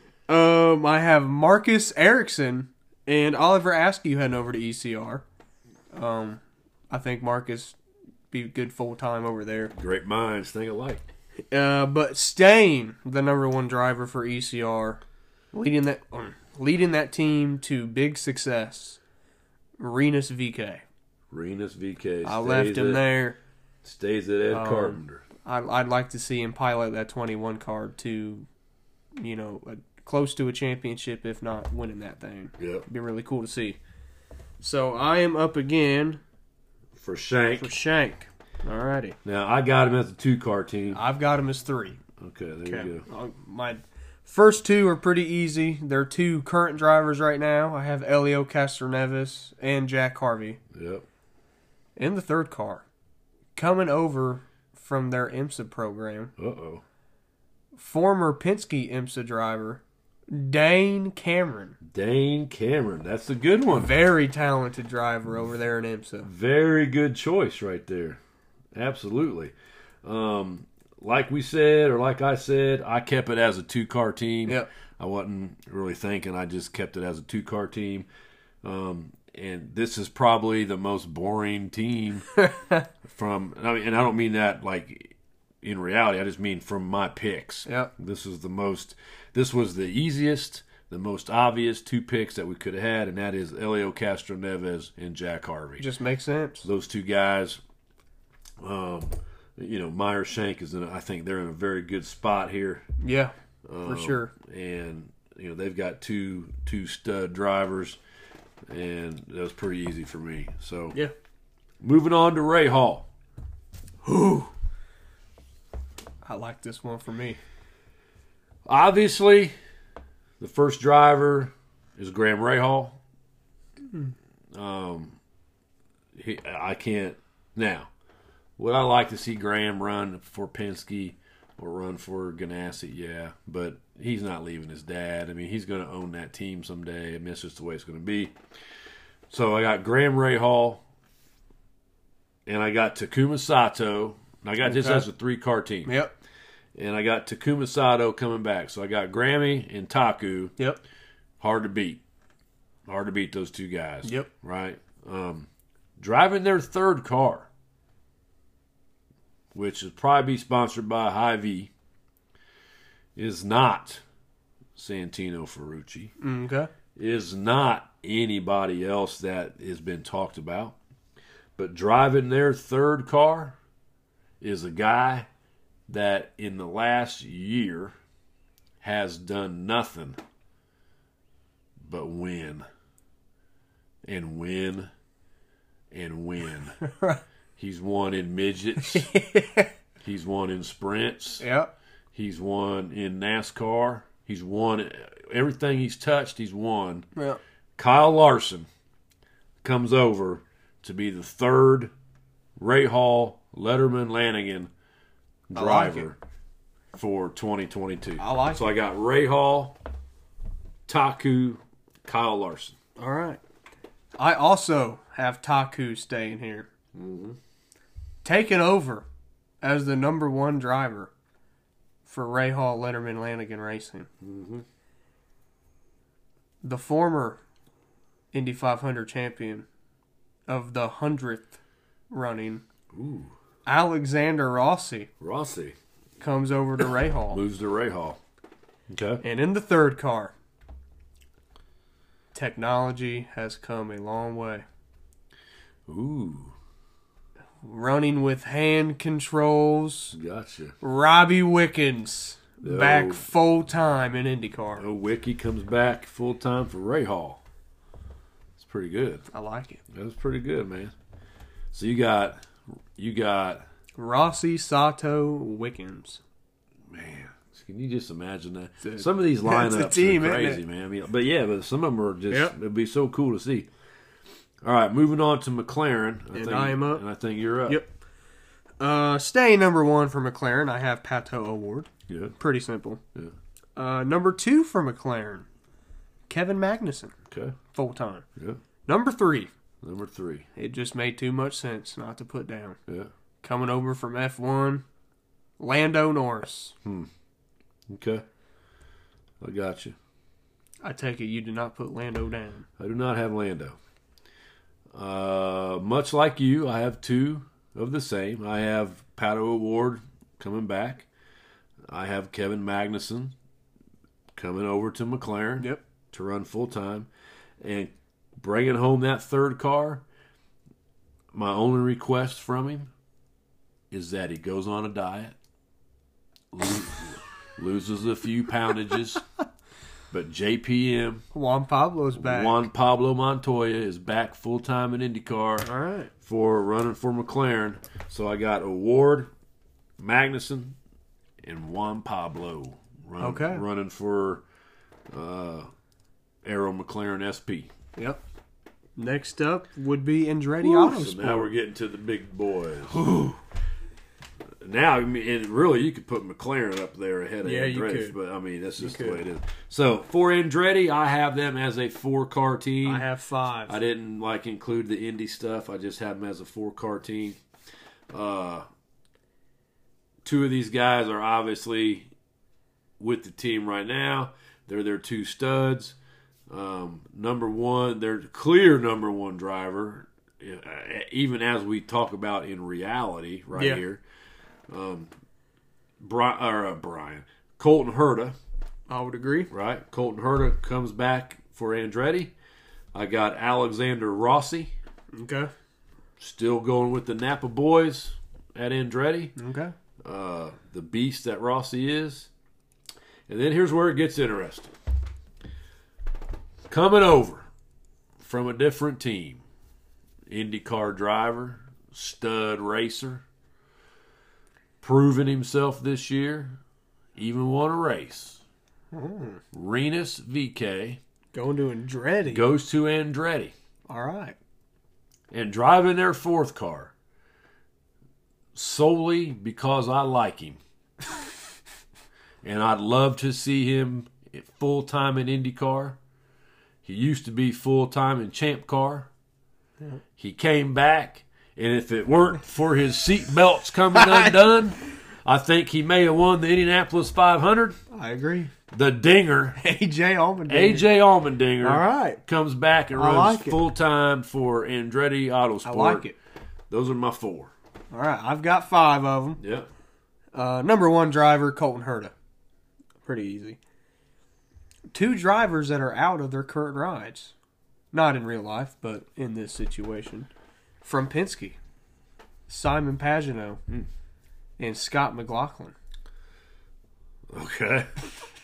Um, I have Marcus Erickson and Oliver Askew heading over to E C R. Um, I think Marcus be good full time over there. Great minds think alike. Uh, but staying the number one driver for E C R, leading that um, leading that team to big success, Renus V K. Renus V K. I left him at, there. Stays at Ed Um, Carpenter. I, I'd like to see him pilot that twenty-one car to, you know, a, close to a championship, if not winning that thing. Yep. It'd be really cool to see. So I am up again For Shank. for Shank. Alrighty. Now, I got him as a two-car team. I've got him as three. Okay, there Okay. you go. Uh, My first two are pretty easy. They're two current drivers right now. I have Elio Castroneves and Jack Harvey. Yep. In the third car, coming over from their IMSA program, Uh-oh. former Penske IMSA driver, Dane Cameron. Dane Cameron. That's a good one. Very talented driver over there in IMSA. Very good choice right there. Absolutely. Um, like we said, or like I said, I kept it as a two-car team. Yep. I wasn't really thinking. I just kept it as a two-car team. Um, and this is probably the most boring team from, I mean, and I don't mean that like in reality. I just mean from my picks. Yep. This is the most, this was the easiest, the most obvious two picks that we could have had, and that is Elio Castroneves and Jack Harvey. Just makes sense. Those two guys, um, you know, Meyer Shank is in, a, I think they're in a very good spot here. Yeah, for Um, sure. And, you know, they've got two two stud drivers, and that was pretty easy for me. So, Yeah. moving on to Ray Hall. Whew. I like this one for me. Obviously, the first driver is Graham Rahal. Um, he, I can't now. Would I like to see Graham run for Penske or run for Ganassi? Yeah, but he's not leaving his dad. I mean, he's going to own that team someday. I mean, that's just the way it's going to be. So I got Graham Rahal, and I got Takuma Sato. And I got this Okay. as a three-car team. Yep. And I got Takuma Sato coming back. So I got Grammy and Taku. Yep. Hard to beat. Hard to beat those two guys. Yep. Right? Um, driving their third car, which is probably sponsored by Hy-Vee, is not Santino Ferrucci. Okay. Is not anybody else that has been talked about. But driving their third car is a guy that in the last year has done nothing but win and win and win. He's won in midgets. He's won in sprints. Yep. He's won in NASCAR. He's won everything he's touched. He's won. Yep. Kyle Larson comes over to be the third Ray Hall, Letterman, Lanigan driver for twenty twenty-two. I like so I got Ray Hall, Taku, Kyle Larson. All right. I also have Taku staying here. Mm-hmm. Taking over as the number one driver for Ray Hall, Letterman, Lanigan Racing. Mm-hmm. The former Indy five hundred champion of the hundredth running, Ooh, Alexander Rossi, Rossi comes over to Ray Hall. moves to Ray Hall. Okay. And in the third car, technology has come a long way. Ooh, Running with hand controls, gotcha. Robbie Wickens Oh. back full time in IndyCar. Oh, Wiki comes back full time for Ray Hall. It's pretty good. I like it. That was pretty good, man. So you got, you got, Rossi, Sato, Wickens. man. Can you just imagine that? It's a- Some of these it's a lineups team, are isn't crazy, it? man. I mean, but yeah, but some of them are just. Yep. It'd be so cool to see. All right, moving on to McLaren. I And think, I am up. And I think you're up. Yep. Uh, staying number one for McLaren, I have Pato O'Ward. Yeah. Pretty simple. Yeah. Uh, number two for McLaren, Kevin Magnussen, Okay. full time. Yeah. Number three, Number three. It just made too much sense not to put down. Yeah. Coming over from F one, Lando Norris. Hmm. Okay. I got you. I take it you did not put Lando down. I do not have Lando. Uh, much like you, I have two of the same. I have Pato O'Ward coming back. I have Kevin Magnussen coming over to McLaren Yep. to run full time. And bringing home that third car, my only request from him is that he goes on a diet, lo- loses a few poundages, but J P M, Juan Pablo's back. Juan Pablo Montoya, is back full time in IndyCar All right. for running for McLaren. So I got O'Ward, Magnussen, and Juan Pablo run, Okay. running for uh, Aero McLaren S P. Yep. Next up would be Andretti Whew, Autosport. so now we're getting to the big boys. Now, I mean, and really, you could put McLaren up there ahead of Yeah, you Andretti, could. but I mean, that's just You the way could. it is. So for Andretti, I have them as a four-car team. I have five. I didn't like include the Indy stuff. I just have them as a four-car team. Uh, two of these guys are obviously with the team right now. They're their two studs. Um, number one, they're clear number one driver, uh, even as we talk about in reality right Yeah. here. Um, Brian, or uh, Brian, Colton Herta, I would agree. right? Colton Herta comes back for Andretti. I got Alexander Rossi, Okay. still going with the Napa boys at Andretti. Okay. Uh, the beast that Rossi is. And then here's where it gets interesting. Coming over from a different team, IndyCar driver, stud racer, proven himself this year, even won a race. Mm. Rinus V K Going to Andretti. goes to Andretti All right. and driving their fourth car solely because I like him. And I'd love to see him full-time in IndyCar. He used to be full-time in Champ Car. Yeah. He came back, and if it weren't for his seat belts coming undone, I think he may have won the Indianapolis five hundred. I agree. The Dinger, A J Allmendinger. A J Allmendinger, All right. comes back and I runs like it. full-time for Andretti Autosport. I like it. Those are my four. All right. I've got five of them. Yep. Uh, number one driver, Colton Herta. Pretty easy. Two drivers that are out of their current rides. Not in real life, but in this situation. From Penske. Simon Pagenaud Hmm. and Scott McLaughlin. Okay.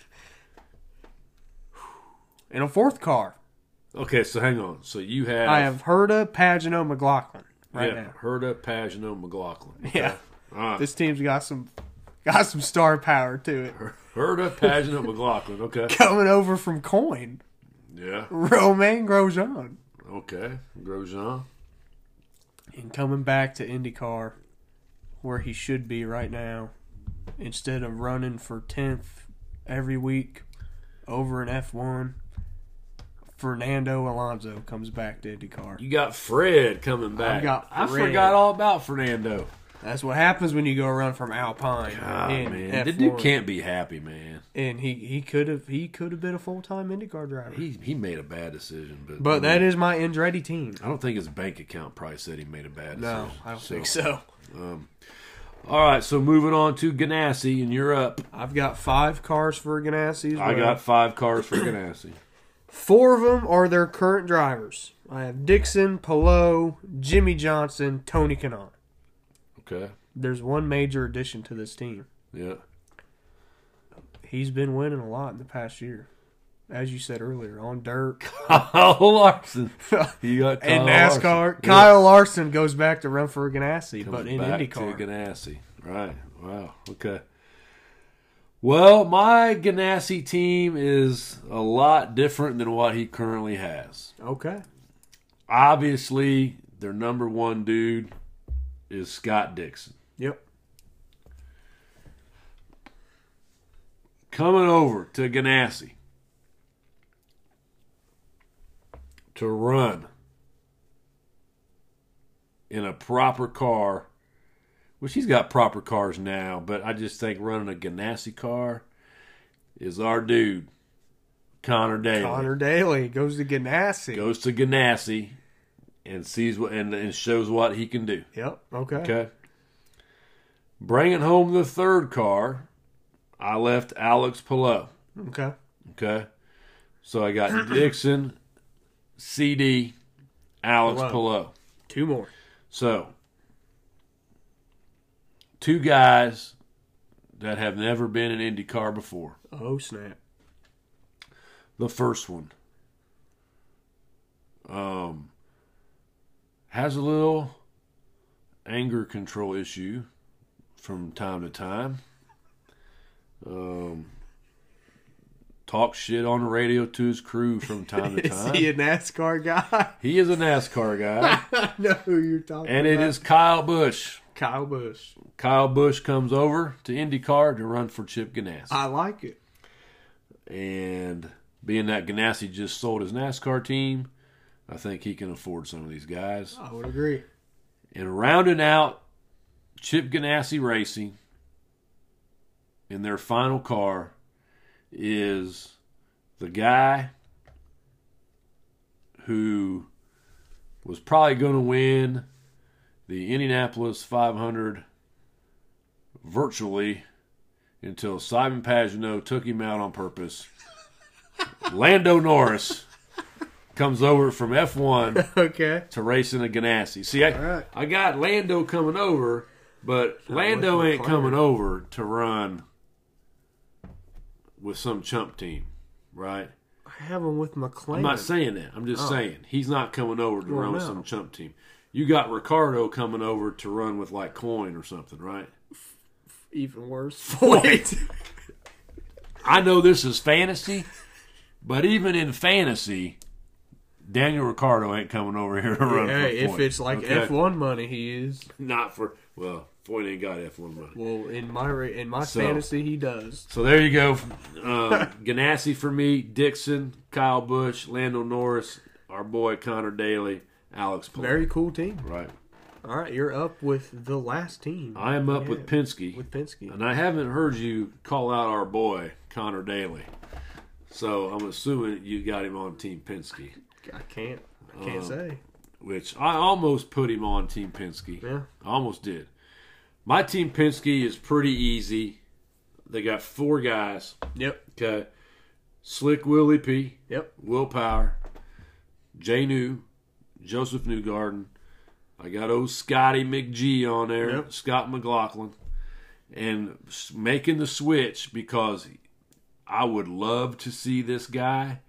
And a fourth car. Okay, so hang on. So you have... I have Herta, Pagenaud, McLaughlin right yeah, now. Herta, Pagenaud, McLaughlin. Okay. Yeah. All right. This team's got some got some star power to it. Herta, Pagenaud, McLaughlin. Okay. Coming over from Coin, Yeah. Romain Grosjean. Okay. Grosjean. And coming back to IndyCar, where he should be right now, instead of running for tenth every week over in F one, Fernando Alonso comes back to IndyCar. You got Fred coming back. got I Fred. forgot all about Fernando. That's what happens when you go run from Alpine. God, in man. F one. The dude can't be happy, man. And he, he could have he could have been a full time IndyCar driver. He he made a bad decision, but But that is my Andretti team. I don't think his bank account probably said he made a bad decision. No, I don't think so. Um, all right, so moving on to Ganassi, and you're up. I've got five cars for Ganassi as well. I got five cars for Ganassi. Four of them are their current drivers. I have Dixon, Palou, Jimmy Johnson, Tony Kanaan. Okay. There's one major addition to this team. Yeah. He's been winning a lot in the past year. As you said earlier, on dirt. Kyle Larson. You got Kyle in NASCAR. Larson. Kyle Larson goes back to run for Ganassi, Comes but in back IndyCar. to Ganassi. Right. Wow. Okay. Well, my Ganassi team is a lot different than what he currently has. Okay. Obviously, their number one dude is Scott Dixon. Yep. Coming over to Ganassi to run in a proper car, which he's got proper cars now, but I just think running a Ganassi car is our dude, Connor Daly. Connor Daly goes to Ganassi. Goes to Ganassi and sees what and, and shows what he can do. Yep. Okay. Okay. Bringing home the third car, I left Alex Palou. Okay. Okay. So I got Dixon, C D, Alex Palou. Palou. Two more. So, two guys that have never been in IndyCar before. Oh, snap. The first one um, has a little anger control issue from time to time. Um, talks shit on the radio to his crew from time to time. Is he a NASCAR guy? He is a NASCAR guy. I know who you're talking And about. it is Kyle Busch. Kyle Busch. Kyle Busch comes over to IndyCar to run for Chip Ganassi. I like it. And being that Ganassi just sold his NASCAR team, I think he can afford some of these guys. I would agree. And rounding out Chip Ganassi Racing in their final car is the guy who was probably going to win the Indianapolis five hundred virtually until Simon Pagenaud took him out on purpose. Lando Norris comes over from F one Okay. to racing a Ganassi. See, I, right. I got Lando coming over, but Lando with ain't McLaren. coming over to run with some chump team, right? I have him with McLaren. I'm not saying that. I'm just Oh. saying he's not coming over to Well, run with no. some chump team. You got Ricardo coming over to run with like Coin or something, right? Even worse. Wait. I know this is fantasy, but even in fantasy, Daniel Ricciardo ain't coming over here to run Hey, for if Foyt. it's like Okay? F one money, he is. Not for, well, Foyt ain't got F one money. Well, in my ra- in my So- fantasy, he does. So there you go. Um, Ganassi for me, Dixon, Kyle Busch, Lando Norris, our boy Connor Daly, Alex Palou. Very cool team. Right. All right, you're up with the last team. I am up Yeah, with Penske. with Penske. And I haven't heard you call out our boy, Connor Daly. So I'm assuming you got him on Team Penske, I can't. I can't Um, say. which I almost put him on Team Penske. Yeah. I almost did. My Team Penske is pretty easy. They got four guys. Yep. Okay. Slick Willie P. Yep. Will Power. Jay New. Joseph Newgarden. I got old Scotty McGee on there. Yep. Scott McLaughlin. And s- making the switch because I would love to see this guy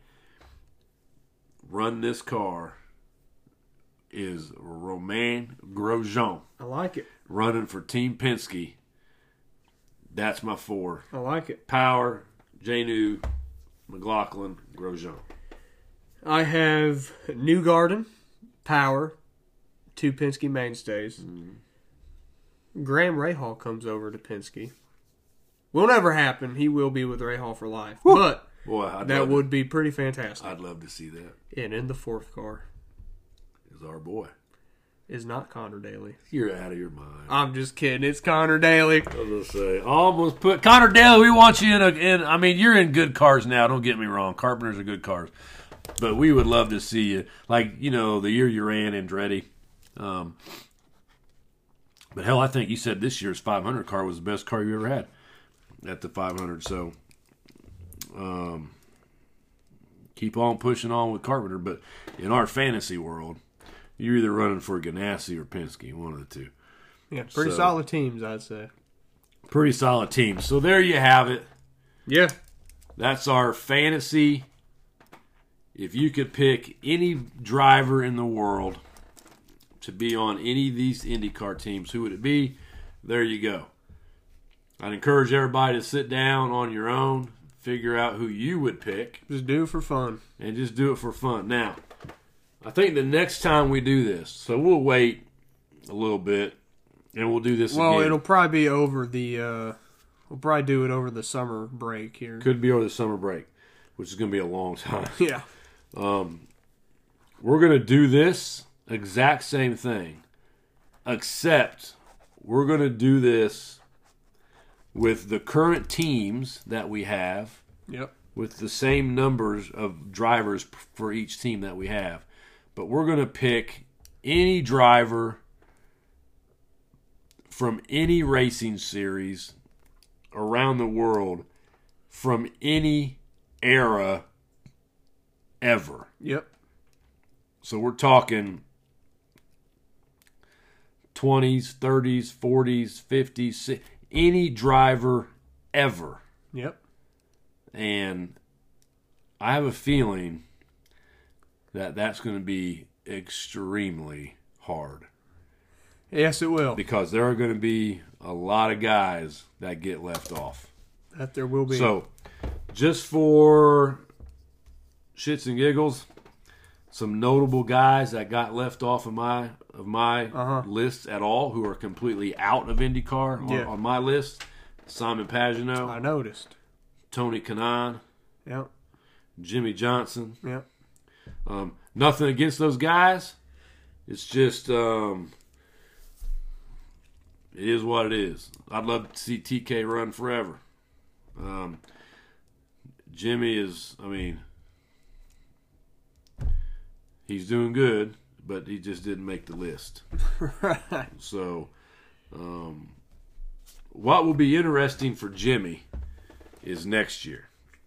run this car is Romain Grosjean I like it. running for Team Penske. That's my four. I like it. Power, Jay New, McLaughlin, Grosjean. I have Newgarden, Power, two Penske mainstays. Mm-hmm. Graham Rahal comes over to Penske. Will never happen. He will be with Rahal for life. But Boy, I'd that love would to, be pretty fantastic. I'd love to see that. And in the fourth car Is our boy. is not Connor Daly. You're out of your mind. I'm just kidding. It's Connor Daly. I was gonna say, almost put Connor Daly. We want you in a. In, I mean, you're in good cars now. Don't get me wrong. Carpenters are good cars, but we would love to see you. Like you know, the year you ran Andretti. Um, but hell, I think you said this year's five hundred car was the best car you ever had at the five hundred. So, um, keep on pushing on with Carpenter. But in our fantasy world, you're either running for Ganassi or Penske, one of the two. Yeah, pretty So- solid teams, I'd say. Pretty solid team. So there you have it. Yeah. That's our fantasy. If you could pick any driver in the world to be on any of these IndyCar teams, who would it be? There you go. I'd encourage everybody to sit down on your own, figure out who you would pick, Just do it for fun. and just do it for fun. Now, I think the next time we do this, so we'll wait a little bit, and we'll do this Well, again. it'll probably be over the. Uh, we'll probably do it over the summer break here. Could be over the summer break, which is going to be a long time. Yeah. We're going to do this exact same thing except we're going to do this with the current teams that we have. Yep. With the same numbers of drivers for each team that we have. But we're going to pick any driver from any racing series around the world from any era ever. Yep. So we're talking twenties, thirties, forties, fifties, any driver ever. Yep. And I have a feeling that that's going to be extremely hard. Yes, it will. Because there are going to be a lot of guys that get left off. That there will be. So, just for shits and giggles, some notable guys that got left off of my of my uh-huh. list at all, who are completely out of IndyCar on, yeah. on my list: Simon Pagenaud, I noticed. Tony Kanaan, Yep. Jimmy Johnson. Yep. Um, nothing against those guys. It's just um, it is what it is. I'd love to see T K run forever. Um, Jimmy is, I mean, he's doing good, but he just didn't make the list. Right. So, um, what will be interesting for Jimmy is next year.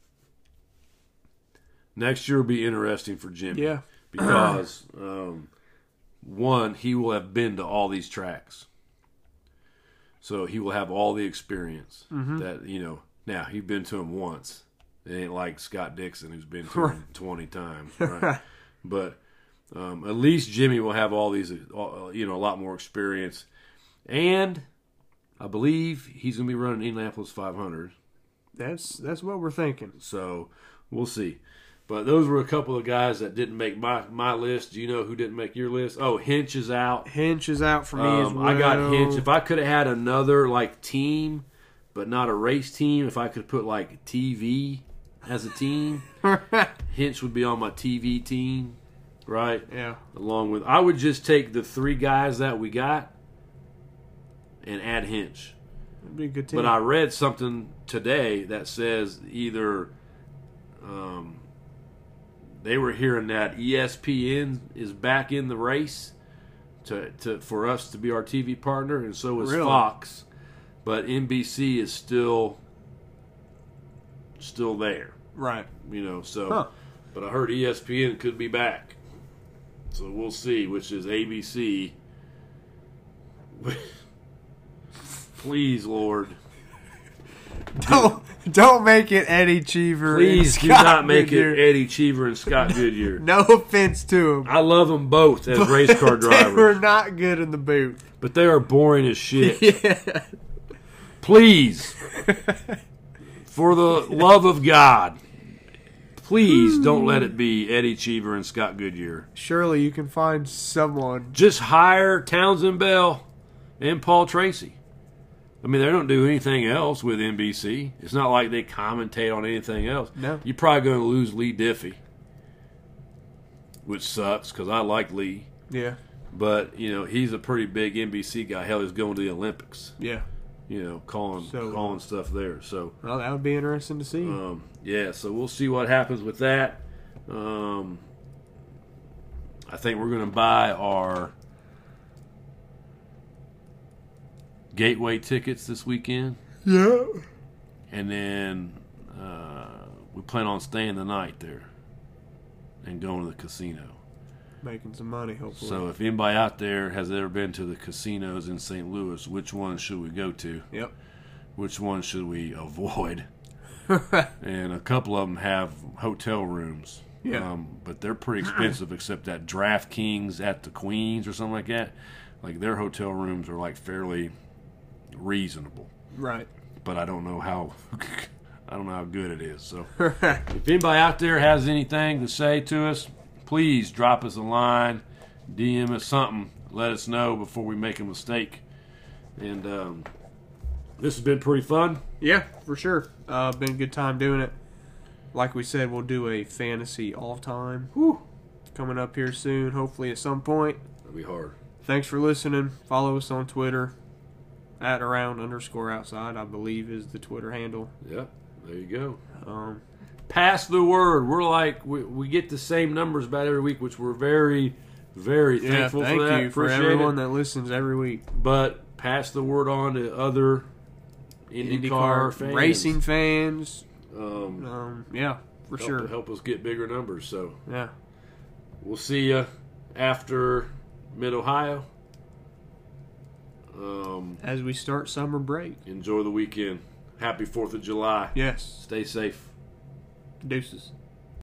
Next year will be interesting for Jimmy. Yeah. Because, um, one, he will have been to all these tracks. So he will have all the experience mm-hmm. that, you know, now he's been to them once. It ain't like Scott Dixon who's been to him twenty times. Right? But um, at least Jimmy will have all these, you know, a lot more experience. And I believe he's going to be running Indianapolis five hundred. That's that's what we're thinking. So we'll see. But those were a couple of guys that didn't make my, my list. Do you know who didn't make your list? Oh, Hinch is out. Hinch is out for me um, as well. I got Hinch. If I could have had another like team, but not a race team, if I could put like T V as a team, Hinch would be on my T V team, right? Yeah. Along with, I would just take the three guys that we got and add Hinch. That'd be a good team. But I read something today that says either um, they were hearing that E S P N is back in the race to, to for us to be our T V partner, and so is Really? Fox. But N B C is still still there. Right. You know, so Huh. but I heard E S P N could be back. So we'll see, which is A B C. Please, Lord. Don't don't make it Eddie Cheever. Please and do Scott not make Goodyear. it Eddie Cheever and Scott Goodyear. No offense to him. I love them both as race car They were drivers, not good in the booth. but they are boring as shit. Yeah. Please, for the love of God, please don't let it be Eddie Cheever and Scott Goodyear. Surely you can find someone. Just hire Townsend Bell and Paul Tracy. I mean, they don't do anything else with N B C. It's not like they commentate on anything else. No. You're probably going to lose Lee Diffie, which sucks because I like Lee. Yeah. But, you know, he's a pretty big N B C guy. Hell, he's going to the Olympics, Yeah. you know, calling So, uh, calling stuff there. So, Well, that would be interesting to see. um, yeah, so we'll see what happens with that. Um, I think we're going to buy our Gateway tickets this weekend. Yeah. And then uh, we plan on staying the night there and going to the casino. Making some money, hopefully. So if anybody out there has ever been to the casinos in Saint Louis, which one should we go to? Yep. Which one should we avoid? And a couple of them have hotel rooms. Yeah. Um, but they're pretty expensive, except that DraftKings at the Queens or something like that. Like their hotel rooms are like fairly reasonable. Right. But I don't know how I don't know how good it is. So if anybody out there has anything to say to us, please drop us a line, D M us something, let us know before we make a mistake. And um, this has been pretty fun. Yeah, for sure. Uh, been a good time doing it. Like we said, we'll do a fantasy all time Whew. coming up here soon, hopefully at some point. That'll be hard. thanks for listening. Follow us on Twitter at around underscore outside, I believe is the Twitter handle. Yep, there you go. Um, Pass the word. We're like we, we get the same numbers about every week, which we're very, very yeah, thankful thank for that. you for Appreciate everyone it. that listens every week. But pass the word on to other IndyCar, IndyCar fans. racing fans. Um, Um, yeah, for help, sure. help us get bigger numbers. So Yeah. we'll see you after Mid Ohio. Um, As we start summer break. enjoy the weekend. Happy Fourth of July. Yes. Stay safe. Deuces.